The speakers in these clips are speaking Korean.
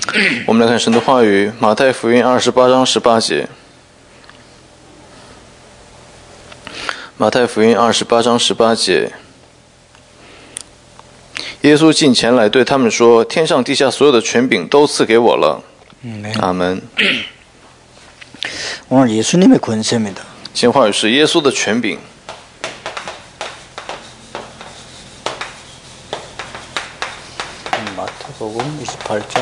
我们来看神的话语，马太福音28章18节。马太福音28章18节，耶稣近前来对他们说：“天上地下所有的权柄都赐给我了。”阿门。 오늘 예수님의 권세입니다. 今天话语是耶稣的权柄。 마태복음 28장.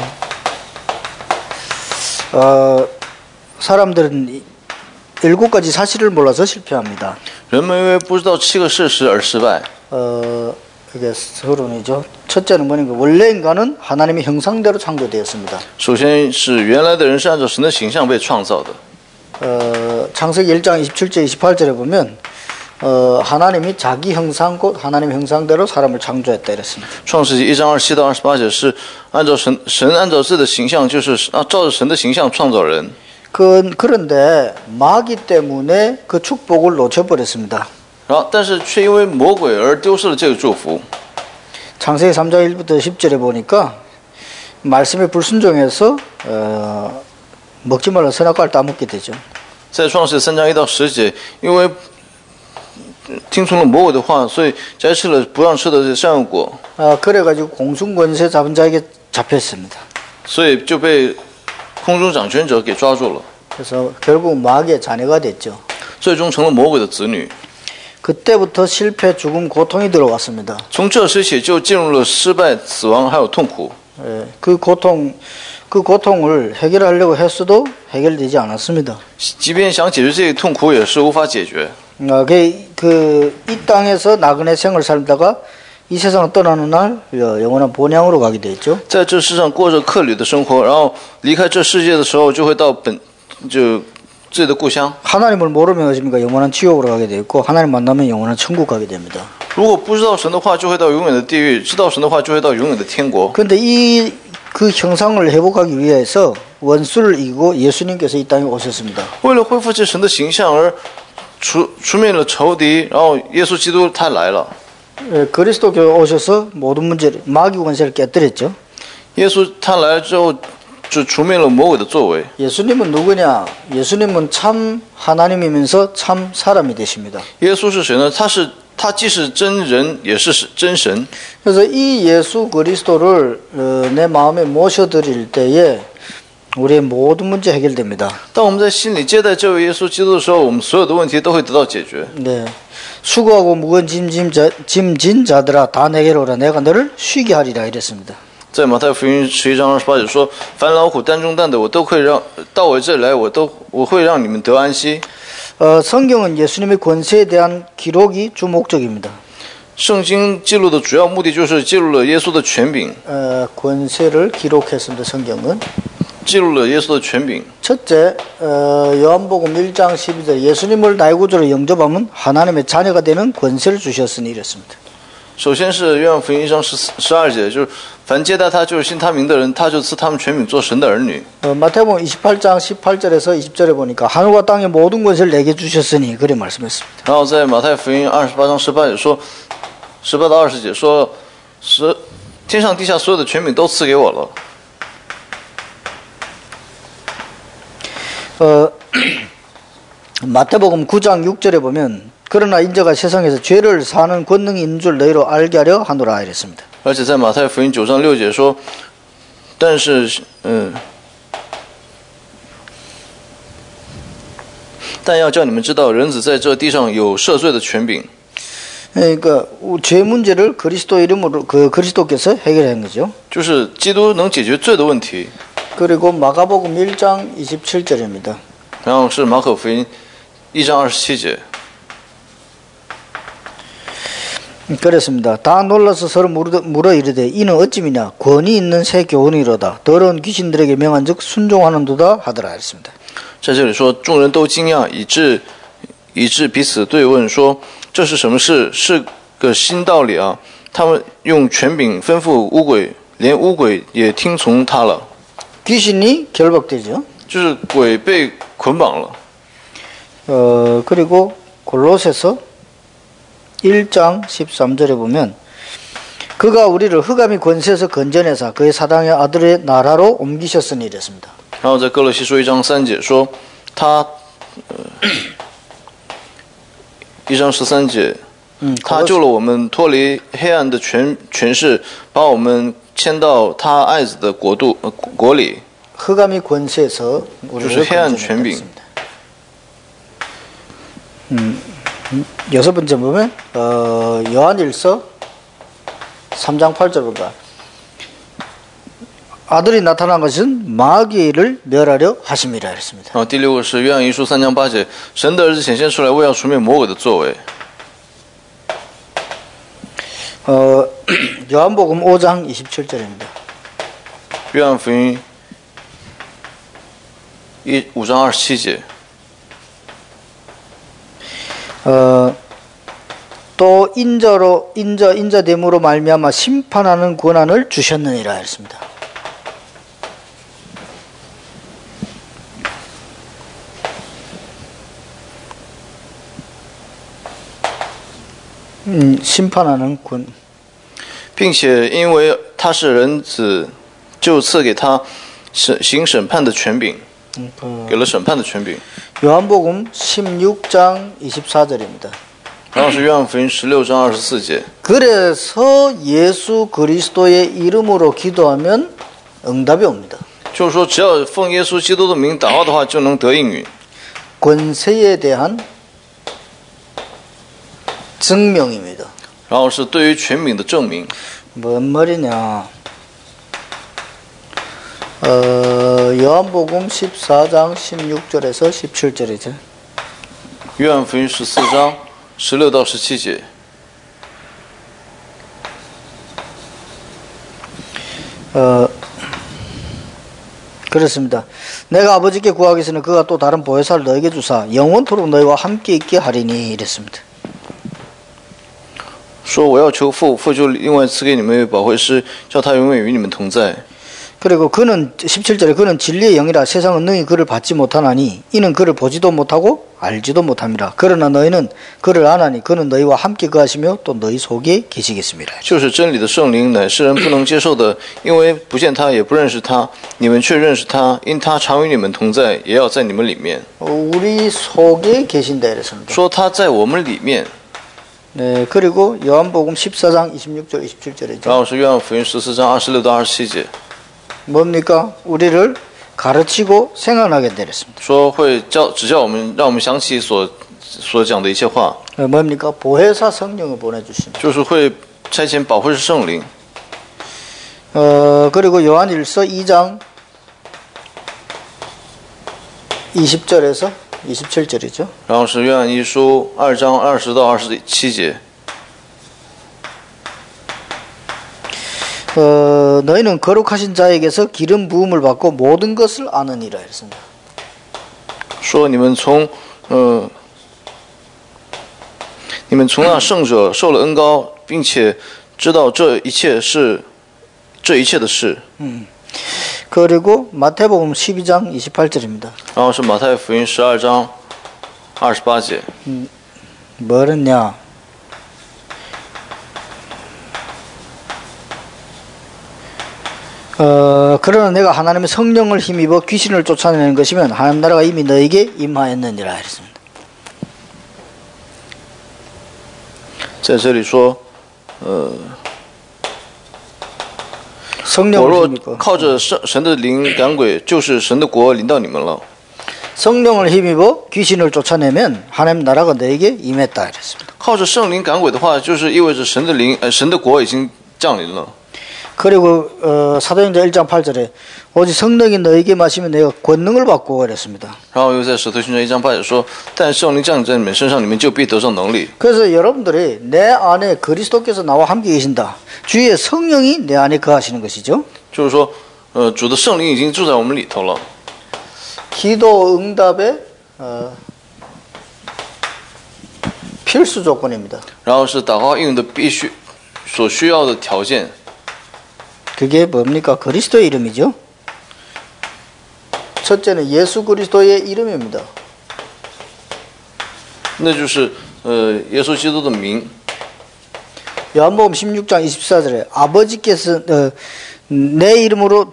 사람들은 7가지 사실을 몰라서 실패합니다. 人们因为不知道7个事实而失败。 이게 서론이죠. 첫째는 뭐냐면 원래 인간은 하나님의 형상대로 창조되었습니다. 首先是原来的人是按照神的形象被创造的。 창세기 1장 27절 28절에 보면 하나님이 자기 형상 곧 하나님의 형상대로 사람을 창조했다 이랬습니다. 创世纪1章27到28节是按照神按照自己的形象，就是照着神的形象创造人。 그런데 마귀 때문에 그 축복을 놓쳐버렸습니다. 但是却因为魔鬼而丢失了这个祝福。 창세기 3장 1부터 10절에 보니까 말씀에 불순종해서 먹지 말라 선악과를 따먹게 되죠. 在创世3章1到10节，因为听从了魔鬼的话，所以摘吃了不让吃的善恶果。 그래가지고 공중권세 잡은 자에게 잡혔습니다. 所以就被空中掌权者给抓住了。 그래서 결국 마귀의 자녀가 됐죠. 最终成了魔鬼的子女。 그때부터 실패, 죽음, 고통이 들어왔습니다. 从这时起就进入了失败、死亡还有痛苦。 그 고통을 해결하려고 했어도 해결되지 않았습니다. 即便想解决这些痛苦，也是无法解决。 이 땅에서 나그네 생을 살다가 이 세상을 떠나는 날 영원한 본향으로 가게 되죠. 在这世上过着客旅的生活，然后离开这世界的时候，就会到自己的故乡。 하나님을 모르면 어집니까 영원한 지옥으로 가게 되어 있고 하나님 만나면 영원한 천국 가게 됩니다. 如果不知道神的话，就会到永远的地狱；知道神的话，就会到永远的天国。 그런데 그 형상을 회복하기 위해서 원수를 이기고 예수님께서 이 땅에 오셨습니다. 为了恢复这神的形象而除灭了仇敌，然后耶稣基督他来了。 그리스도교 오셔서 모든 문제를 마귀 권세를 깨뜨렸죠. 耶稣他来了之后，就除灭了魔鬼的作为。 예수님은 누구냐? 예수님은 참 하나님이면서 참 사람이 되십니다. 耶稣是谁呢？他既是真人，也是真神。 그래서 이 예수 그리스도를 내 마음에 모셔드릴 때에 우리의 모든 문제 해결됩니다. 当我们在心里接待这位耶稣基督的时候，我们所有的问题都会得到解决。 네, 수고하고 무거운 짐진 자들아 다 내게로 오라 내가 너를 쉬게 하리라 이랬습니다. 在马太福音11章28节说：“凡劳苦担重担的，我都会让到我这里来，我会让你们得安息。” 성경은 예수님의 권세에 대한 기록이 주 목적입니다. 圣经记录的主要目的就是记录了耶稣的权柄。 권세를 기록했습니다. 성경은 记录了耶稣的权柄。 첫째, 요한복음 1장 12절 예수님을 나의 구주로 영접하면 하나님의 자녀가 되는 권세를 주셨으니 이랬습니다. 首先是约翰福音1章12节，就是凡接待他，就是信他名的人，他就赐他们权柄做神的儿女。 마태복음 28장 18절에서 20절에 보니까 하늘과 땅의 모든 권세를 내게 주셨으니 그래 말씀했습니다. 然后在马太福音28章18节说，18到20节说，天上地下所有的权柄都赐给我了。 마태복음 9장 6절에 보면 그러나 인자가 세상에서 죄를 사는 권능이 있는 줄 너희로 알게 하려 하노라 이랬습니다. 而且在马太福音9章6节说，但要叫你们知道，人子在这地上有赦罪的权柄。 그러니까 죄 문제를 그리스도 이름으로 그리스도께서 해결한 거죠. 就是基督能解决罪的问题。 그리고 마가복음 1장 27절입니다. 然后是马可福音1章27节。 그렇습니다. 다 놀라서 서로 물어 이르되 이는 어찌미냐 권위 있는 새 교훈이로다 더러운 귀신들에게 명한즉 순종하는도다 하더라 했습니다. 在这里说，众人都惊讶，以致彼此对问说：“这是什么事？是个新道理啊！”他们用权柄吩咐污鬼，连污鬼也听从他了。 귀신이 결박되죠. 就是鬼被捆绑了。 그리고 골로새서 1장 13절에 보면 그가 우리를 흑암의 권세에서 건져내사 그의 사랑의 아들의 나라로 옮기셨으니 이랬습니다. 然后在哥罗西书1章3节说，他1章13节，他救了我们脱离黑暗的权势，把我们迁到他爱子的国里。 흑암의 권세에서 우리를 건져냈습니다. 여섯 번째 보면 요한일서 3장 8절 보니까 아들이 나타난 것은 마귀를 멸하려 하심이라 했습니다. 第六个是约翰一书3章8节，神的儿子显现出来，为要除灭魔鬼的作为。 요한복음 5장 27절입니다. 约翰福音5章27节。 또 인자됨으로 말미암아 심판하는 권한을 주셨느니라 했습니다. 심판하는 권. 并且因为他是人子，就赐给他行审判的权柄，给了审判的权柄。 요한복음 16장 24절입니다. 然后是约翰福音16章24节。 그래서 예수 그리스도의 이름으로 기도하면 응답이 옵니다. 就是说，只要奉耶稣基督的名祷告的话，就能得应允。 권세에 대한 증명입니다. 然后是对于权柄的证明。 뭔 말이냐? 요한복음 14장 16절에서 17절이죠. 约翰福音14章16到17节。 그렇습니다. 내가 아버지께 구하겠으니 그가 또 다른 보혜사를 너에게 주사 영원토록 너희와 함께 있게 하리니 이랬습니다. 说我要求父，父就另外赐给你们一位保惠师，叫他永远与你们同在。 그리고 그는 17절에 그는 진리의 영이라 세상은 능히 그를 받지 못하나니 이는 그를 보지도 못하고 알지도 못함이라. 그러나 너희는 그를 아나니 그는 너희와 함께 거하시며 또 너희 속에 계시겠습니다. 就是真理的圣灵，乃世人不能接受的，因为不见他，也不认识他。你们却认识他，因他常与你们同在，也要在你们里面。 우리 속에 계신다 이랬습니다. 说他在我们里面。 네, 그리고 요한복음 14장 26절 27절이죠. 然后是约翰福音14章26到27节。 뭡니까? 우리를 가르치고 생각나게 되었습니다. 说会指教我们，让我们想起所讲的一切话。 뭡니까? 보혜사 성령을 보내주십니다. 就是会差遣保惠师圣灵。 그리고 요한일서 2장 20절에서 27절이죠. 然后是约翰一书2章20到27节。 너희는 거룩하신 자에게서 기름 부음을 받고 모든 것을 아느니라 했습니다. 说你们从那圣者受了恩膏，并且知道这一切的事。 그리고 마태복음 12장 28절입니다. 然后是马太福音12章28节。 뭐랬냐? 그러나 내가 하나님의 성령을 힘입어 귀신을 쫓아내는 것이면 하나님 나라가 이미 너에게 임하였느니라 했습니다. 在这里说，我 성령을 若 힘입어 靠着神的灵赶鬼，就是神的国临到你们了。 성령을 힘입어 귀신을 쫓아내면 하나님 나라가 너에게 임했다 했습니다. 靠着圣灵赶鬼的话，就是意味着神的国已经降临了。 그리고 사도행전 1장 8절에 오직 성령이 너에게 마시면 내가 권능을 받고 그랬습니다. 然后又在使徒行传1章8节说，但圣灵降临在你们身上，你们就必得上能力。 그래서 여러분들이 내 안에 그리스도께서 나와 함께 계신다. 주의 성령이 내 안에 거하시는 것이죠. 就是说，主的圣灵已经住在我们里头了。 기도 응답의 필수 조건입니다. 然后是祷告应的所需要的条件。 그게 뭡니까? 그리스도의 이름이죠. 첫째는 예수 그리스도의 이름입니다. 那就是耶稣基督的名。 요한복음 16장 24절에 아버지께서 내 이름으로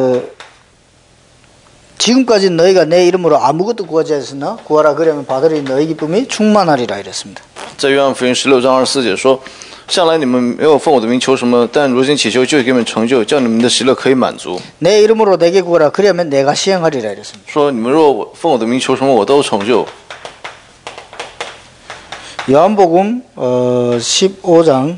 지금까지 너희가 내 이름으로 아무것도 구하지 않았으나 구하라 그러면 받으리 너희 기쁨이 충만하리라 이랬습니다. 在约翰福音16章24节说，向来你们没有奉我的名求什么，但如今祈求就给你们成就，叫你们的喜乐可以满足。 내 이름으로 내게 구하라 그러면 내가 시행하리라 이랬습니다. 说你们若奉我的名求什么，我都成就。 요한복음 15장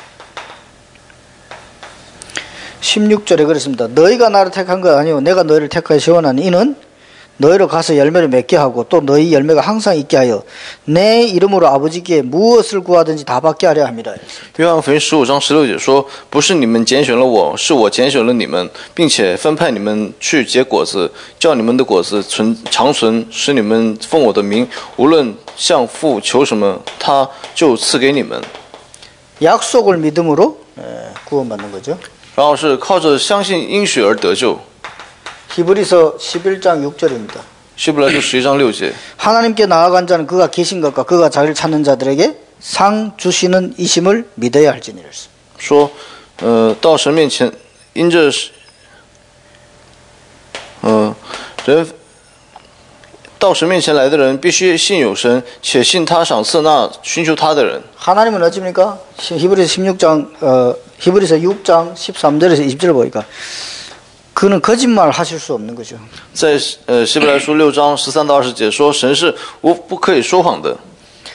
16절에 그랬습니다. 너희가 나를 택한 것 아니오 내가 너희를 택하여 세워나니 이는 너희로 가서 열매를 맺게 하고 또 너희 열매가 항상 있게 하여 내 이름으로 아버지께 무엇을 구하든지 다 받게 하려 함이라. 约翰福音15章16节说，不是你们拣选了我，是我拣选了你们，并且分派你们去结果子，叫你们的果子长存，使你们奉我的名，无论向父求什么，他就赐给你们。 약속을 믿음으로 구원받는 거죠. 然后是靠着相信应许而得救。 히브리서 11장 6절입니다. 希伯来书11章6节， 하나님께 나아간 자는 그가 계신 것과 그가 자기를 찾는 자들에게 상 주시는 이심을 믿어야 할지니라. 说，到神面前，因着，人到神面前来的人，必须信有神，且信他赏赐那寻求他的人。 하나님은 어찌입니까? 히브리서 6장 13절에서 20절을 보니까 그는 거짓말 하실 수 없는 거죠. 在希伯来书6章13到20节说，神是不可以说谎的。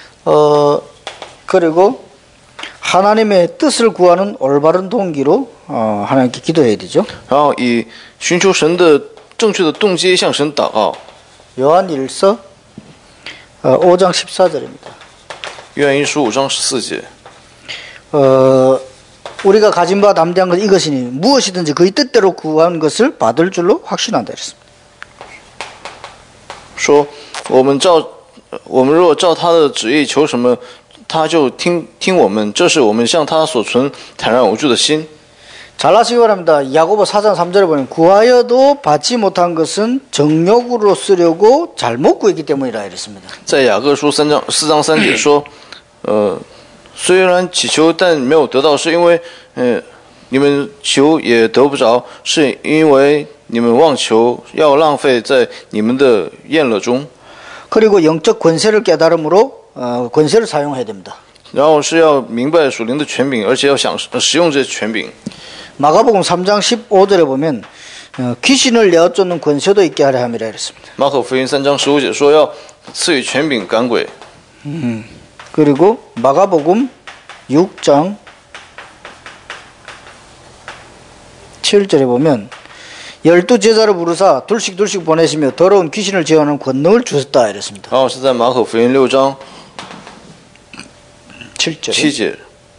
그리고 하나님의 뜻을 구하는 올바른 동기로 하나님께 기도해야 되죠. 然后以寻求神的正确的动机向神祷告。 요한일서 5장 14절입니다. 约翰一书5章14节， 우리가 가진 바 담대한 것은 이것이니 무엇이든지 그의 뜻대로 구한 것을 받을 줄로 확신한다 그랬습니다. 说我们若照他的旨意求什么，他就听我们，这是我们向他所存坦然无惧的心。 잘 아시기 바랍니다. 야고보 4장 3절에 보면 구하여도 받지 못한 것은 정욕으로 쓰려고 잘못 구했기 때문이라 이랬습니다. 在雅各书4章3节说，虽然祈求但没有得到，是因为你们求也得不着，是因为你们妄求，要浪费在你们的宴乐中。 그리고 영적 권세를 깨달음으로 권세를 사용해야 됩니다. 然后是要明白属灵的权柄，而且要使用这些权柄。 마가복음 3장 15절에 보면 귀신을 내어쫓는 권세도 있게 하려 함이라 이랬습니다. 马可福音3章15节说要赐予权柄赶鬼。 그리고 마가복음 6장 7절에 보면 12제자를 부르사 둘씩 보내시며 더러운 귀신을 제어하는 권능을 주셨다 이랬습니다. 然后是在马可福音6章 7절. 7节，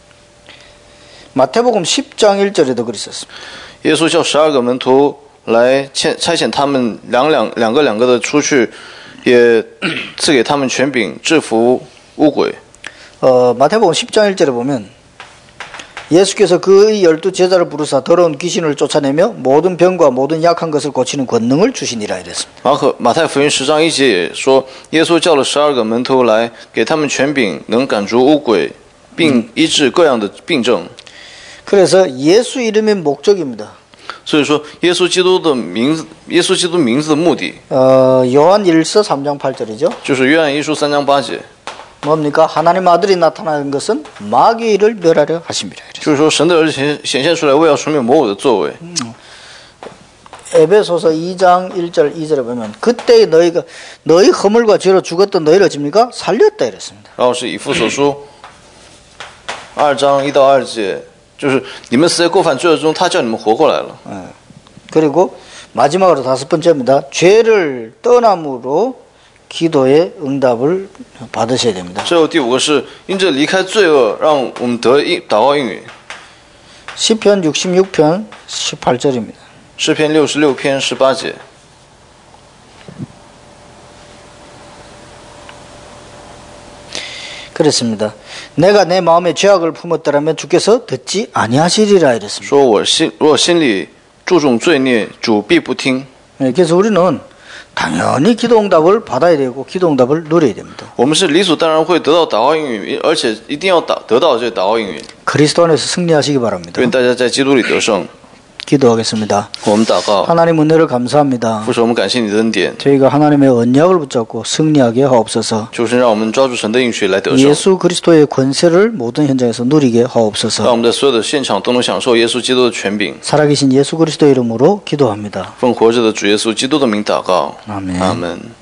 마태복음 10장 1절에도 그랬었습니다. 耶稣叫12个门徒来差遣他们两个的出去，也赐给他们权柄制服污鬼。 마태복음 10장 1절에 보면 예수께서 그의 12제자를 부르사 더러운 귀신을 쫓아내며 모든 병과 모든 약한 것을 고치는 권능을 주시니라 이랬습니다. 马太福音10章1节也说，耶稣叫了12个门徒来，给他们权柄，能赶逐污鬼，并医治各样的病症。 그래서 예수 이름의 목적입니다. 所以说，耶稣基督名字的目的， 요한일서 3장 8절이죠. 就是约翰一书3章8节， 뭡니까? 하나님 아들이 나타나는 것은 마귀의 일을 멸하려 하십니다. 就是说神的儿子显现出来，为要除灭魔鬼的作为。 에베소서 2장 1절 2절에 보면 그때 너희 허물과 죄로 죽었던 너희를 어찌입니까? 살렸다 이랬습니다. 然后是以弗所书2章1到2节，就是你们死在过犯罪恶中，他叫你们活过来了。 그리고 마지막으로 5번째입니다. 죄를 떠남으로 기도의 응답을 받으셔야 됩니다. 最后第5个是因着离开罪恶，让我们得祷告应允。 시편 66편 18절입니다. 诗篇66篇18节， 그렇습니다. 내가 내 마음에 죄악을 품었더라면 주께서 듣지 아니하시리라 이랬습니다. 说我若心里注重罪孽，主必不听。 그래서 우리는 당연히 기도 응답을 받아야 되고 기도 응답을 누려야 됩니다. 我们是理所当然会得到祷告应允，而且一定要得到这个祷告应允。 그리스도 안에서 승리하시기 바랍니다. 愿大家在基督里得胜。 기도하겠습니다. 我们祷告， 하나님 은혜를 감사합니다. 父神，我们感谢你的恩典， 저희가 하나님의 언약을 붙잡고 승리하게 하옵소서. 求神让我们抓住神的应许来得胜， 예수 그리스도의 권세를 모든 현장에서 누리게 让我 하옵소서. 们在所有的现场都能享受耶稣基督的权柄。 살아계신 예수 그리스도의 이름으로 기도합니다. 奉活着的主耶稣基督的名祷告， 아멘. 阿门。